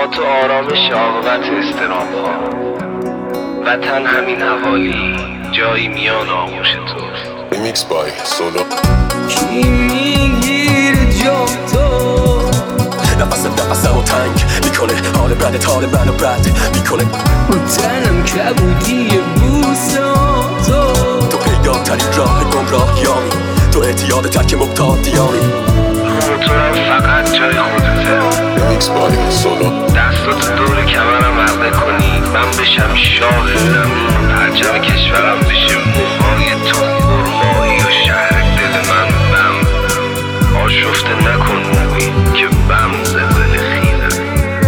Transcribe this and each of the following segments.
تو آرامش عاقبت استرام ها. وطن همین حوالی، جایی میان آغوش توست. Remix by Solo. کی میگیره جا تو؟ نفسمو تنگ میکنه، حال منو بد میکنه. رو تنم کبودی بوساتو، تو پیداترین راه گمراهیامی، تو اعتیاد ترک مبتادیامی. موتورم فقط جای خودته. Remix by Solo. دستاتو دور کمرم عقده کنی، من بشم شاه زمین، پرچم کشورم بشه موهای تو، برمایی و شهر دل من بم. آشفته نکن موی که بم زبل خیزه.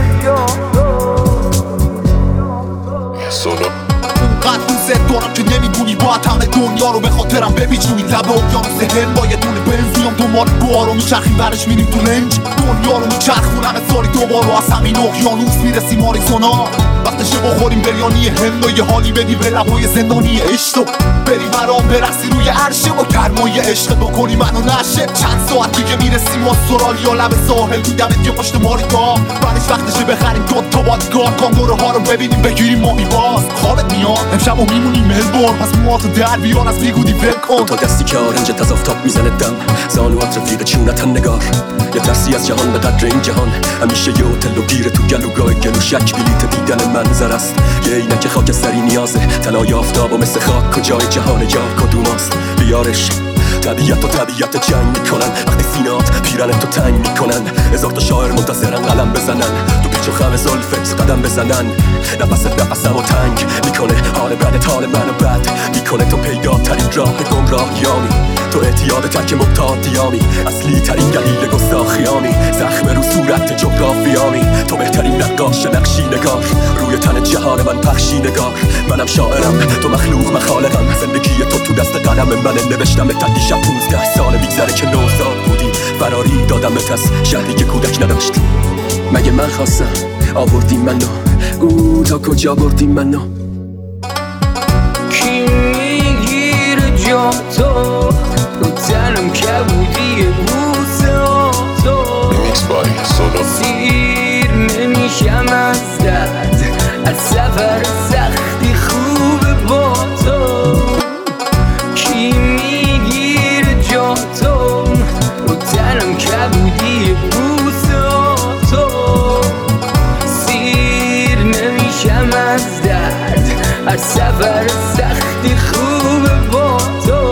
Solo. اونقدر دوست دارم که نمیدونی باید همه دنیا رو به خاطرم بپیچونی. لب اقیانوس هند با یه دونه بنزیام دنبال بارو میچرخیم برش میریم تو لنج. دنیا رو میچرخونم سالی دوبارو از همین اقیانوس میرسیم آریزونا. وقتشه بخوریم بریانی هند و یه حالی بدی به لبای زندانی عشق، بری برام برسی روی عرشه با گرمای عشق بکنی منو نشه. چند ساعت دیگه میرسیم استرالیا، لب ساحل میدمت یه پشت ماریتا. بعدش وقتشه بخریم دوتا بادیگارد، کانگوروها رو ببینیم بگیریم مامی باز. خوابت میاد امشب و میمونیم ملبورن، پس موهاتو در بیار از بیگودی ول کن. تا دستی که آرنجت از آفتاب میزنه دم، زانوات رفیق چونتن نگار. یه ترسی از جهان به قدر این جهان، همیشه یه هتل و گیره تو گلوگاه گلو شک بلیت دیدن منظر است. یه عینک خاکستری نیازه، طلای آفتاب و مثل خاک کجای جهان یار کدوماست. بیارش طبیعت و طبیعت جنگ میکنن، وقتی سینات پیرن تو تنگ میکنن. هزار تا شاعر منتظرن قلم بزنن، تو پیچ و خم زلفت قدم بزنن. نفسمو تنگ میکنه، حال منو بد میکنه. تو پیداترین راه گمراهیامی، تو اعتیاد ترک مبتادیامی، اصلی ترین دلیل گستاخیامی، زخم رو صورت جغرافیامی. تو بهترین نقاش نقشی نگار، روی تن جهان من پخشی نگار. منم شاعرم تو مخلوق مخالقم، زندگی تو دست قلم من نوشتم. تا دیشب 15 سال میگذره که نوزاد بودی، فراری دادمت از شهری که کودک نداشت. مگه من خواستم آوردی منو، تا کجا بردی منو؟ کی میگیره جا تو؟ رو تنم کبودی بوساتو. Remix by Solo. سیر نمیشم از درد، از سفر سختی خوبه با تو. کی میگیره جا تو؟ رو تنم کبودی بوساتو. سیر نمیشم از درد، هر سفر سختی خوبه با تو.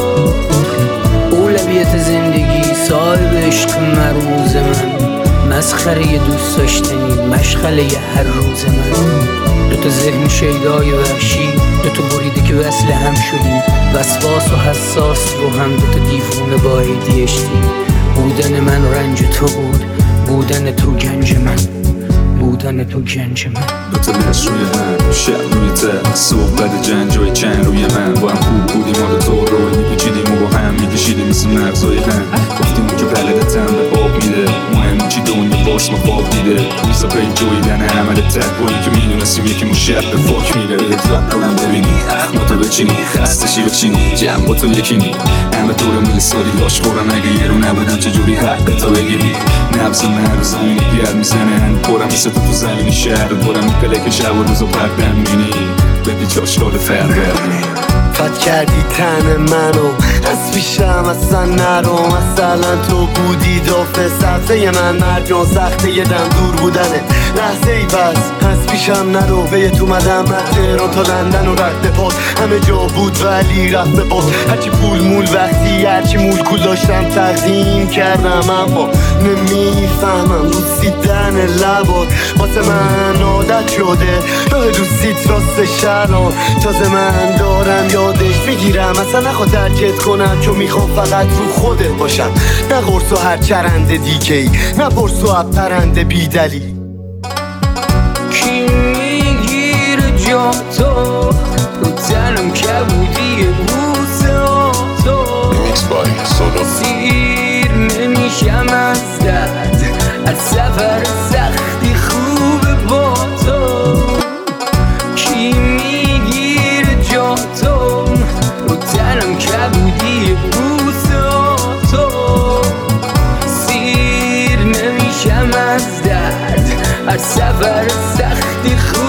اولویت زندگی صاحب عشق مروز من، مسخره دوست داشتنی مشغله هر روز من. دوتا ذهن شیدای وحشی، دوتا بریده که وصل هم شدیم، وسواس و حساس رو هم دوتا دیوونه با ADHD. بودن من رنج تو بود، بودن تو گنج من، بودن تو گنج من. دوتا نش روی هم، شب روی ته، صحبت جنجای چند روی من. با هم خوب بودیم ما دوتا روی میپیچیدیم و با هم میکشیدیم مثل مغزای هم. گفتیم که بلدتم به آب میده، مهم چی دنیا باش ما خواب دیده. روزا به جویدن عمل تقوایی که میدونستیم یکی مشب به فاک میره. ادراک کنم ببینی اخماتو بچینی، خستشی بچینی جمع با تو یکینی. همه دورم میلساری لاش خورم، اگه یه رو نبودم چجوری حق تو بگیری. نبز من رو زمینی گرد میزنن، پرم مثل تو زمینی شهر دورم میپله که شب و روزو پردن مینی. ببی چاشقال فرقه فت کردی تن منو، از پیشم اصلا نرو. مثلا تو بودی دافه سبزه من، مرگان سخته یه دم دور بودنه لحظه ای. بس از پیشم نرو، به تو مدم از تهران تا لندن و رد پاد. همه جا بود ولی رفت به باد. هرچی پول مول وقتی هرچی مول کول داشتم تقدیم کردم، اما نمیفهمم دوستیدن لبات واسه من عادت شده. راه دوستیت راست شران تازه من دارم یادش میگیرم. اصلا نخواد درکت کنم چون میخوام فقط رو خودت باشم. نه قرص و هر چرنده دیگه‌ای، نه پرس و پرنده بیدلی. کی میگیره جا تو؟ رو تنم کبودی بوساتو. Remix by Solo. سیر نمیشم از درد، هر سفر سختی خوبه با تو. کی میگیره جا تو؟ رو تنم کبودی بوساتو. سیر نمیشم از درد، هر سفر سختی خوب